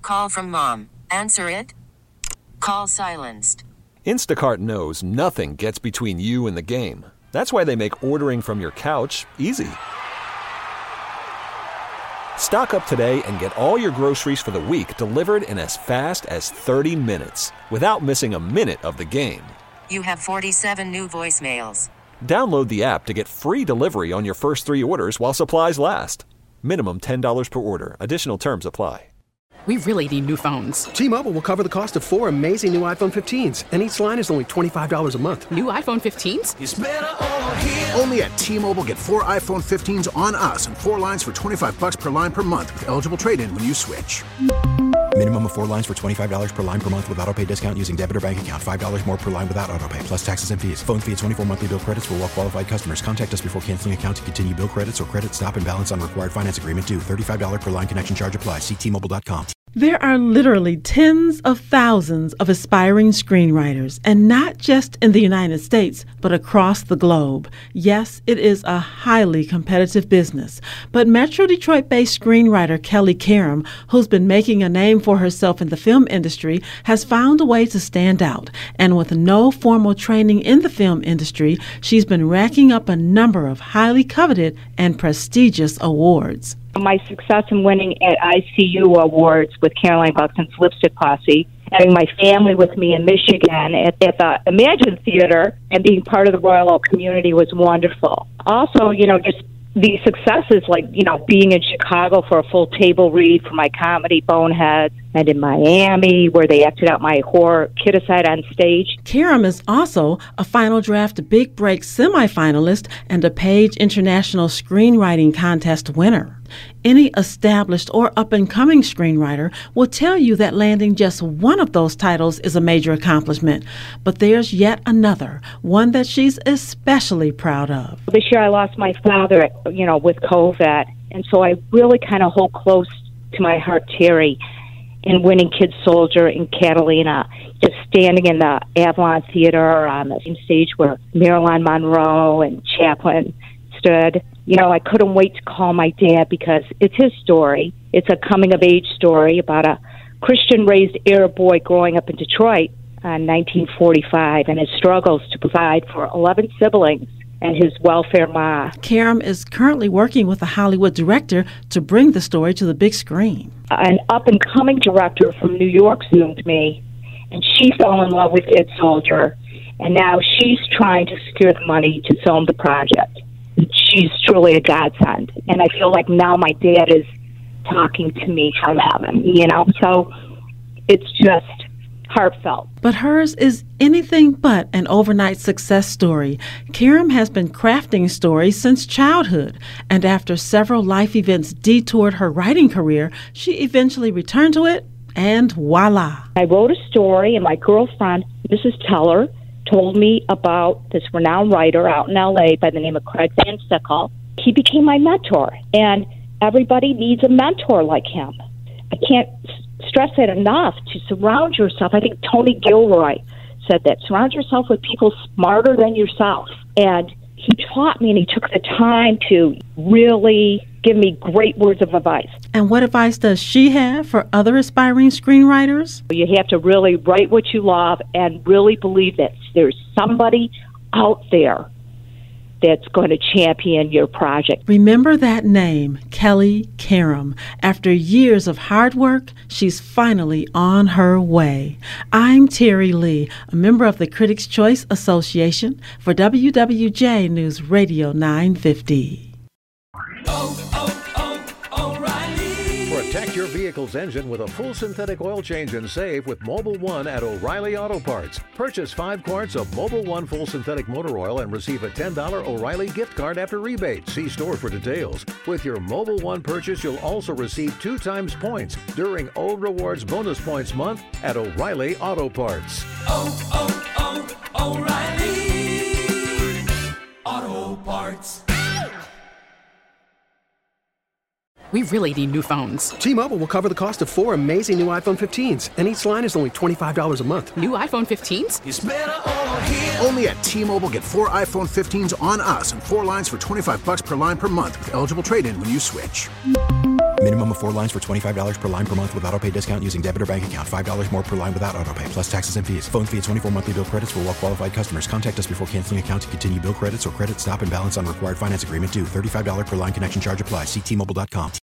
call from mom. Answer it. Call silenced. Instacart knows nothing gets between you and the game. That's why they make ordering from your couch easy. Stock up today and get all your groceries for the week delivered in as fast as 30 minutes without missing a minute of the game. You have 47 new voicemails. Download the app to get free delivery on your first 3 orders while supplies last. Minimum $10 per order. Additional terms apply. We really need new phones. T-Mobile will cover the cost of 4 amazing new iPhone 15s, and each line is only $25 a month. New iPhone 15s? It's better over here. Only at T-Mobile, get 4 iPhone 15s on us and 4 lines for $25 per line per month with eligible trade-in when you switch. Minimum of 4 lines for $25 per line per month with autopay discount using debit or bank account. $5 more per line without autopay, plus taxes and fees. Phone fee at 24 monthly bill credits for well-qualified customers. Contact us before canceling account to continue bill credits or credit stop and balance on required finance agreement due. $35 per line connection charge applies. See T-Mobile.com. There are literally tens of thousands of aspiring screenwriters, and not just in the United States, but across the globe. Yes, it is a highly competitive business, but Metro Detroit-based screenwriter Kelly Karam, who's been making a name for herself in the film industry, has found a way to stand out. And with no formal training in the film industry, she's been racking up a number of highly coveted and prestigious awards. My success in winning at ICU Awards with Caroline Buxton's Lipstick Posse, having my family with me in Michigan at the Imagine Theater, and being part of the Royal Oak community was wonderful. Also, just the successes like, being in Chicago for a full table read for my comedy Boneheads, and in Miami where they acted out my horror Kidicide on stage. Karam is also a Final Draft Big Break semifinalist and a Page International Screenwriting Contest winner. Any established or up-and-coming screenwriter will tell you that landing just one of those titles is a major accomplishment. But there's yet another, one that she's especially proud of. This year I lost my father, with COVID, and so I really kind of hold close to my heart Terry in winning Kid Soldier in Catalina, just standing in the Avalon Theater on the same stage where Marilyn Monroe and Chaplin stood. I couldn't wait to call my dad because it's his story. It's a coming-of-age story about a Christian-raised Arab boy growing up in Detroit in 1945 and his struggles to provide for 11 siblings and his welfare ma. Karam is currently working with a Hollywood director to bring the story to the big screen. An up-and-coming director from New York Zoomed me, and she fell in love with Kid Soldier, and now she's trying to secure the money to film the project. She's truly a godsend, and I feel like now my dad is talking to me from heaven, so it's just heartfelt. But hers is anything but an overnight success story. Karam has been crafting stories since childhood, and after several life events detoured her writing career, she eventually returned to it, and voila. I wrote a story, and my girlfriend, Mrs. Teller, told me about this renowned writer out in L.A. by the name of Craig Van Sickle. He became my mentor, and everybody needs a mentor like him. I can't stress that enough, to surround yourself. I think Tony Gilroy said that. Surround yourself with people smarter than yourself. And he taught me, and he took the time to really give me great words of advice. And what advice does she have for other aspiring screenwriters? You have to really write what you love and really believe that there's somebody out there that's going to champion your project. Remember that name, Kelly Karam. After years of hard work, she's finally on her way. I'm Terry Lee, a member of the Critics' Choice Association for WWJ News Radio 950. Protect your vehicle's engine with a full synthetic oil change and save with Mobil 1 at O'Reilly Auto Parts. Purchase 5 quarts of Mobil 1 full synthetic motor oil and receive a $10 O'Reilly gift card after rebate. See store for details. With your Mobil 1 purchase, you'll also receive 2 times points during O Rewards Bonus Points Month at O'Reilly Auto Parts. O'Reilly Auto Parts. We really need new phones. T-Mobile will cover the cost of 4 amazing new iPhone 15s, and each line is only $25 a month. New iPhone 15s? It's better over here. Only at T-Mobile, get 4 iPhone 15s on us and 4 lines for $25 per line per month with eligible trade-in when you switch. Minimum of 4 lines for $25 per line per month with autopay discount using debit or bank account. $5 more per line without autopay, plus taxes and fees. Phone fee at 24 monthly bill credits for well-qualified customers. Contact us before canceling account to continue bill credits or credit stop and balance on required finance agreement due. $35 per line connection charge applies. See T-Mobile.com.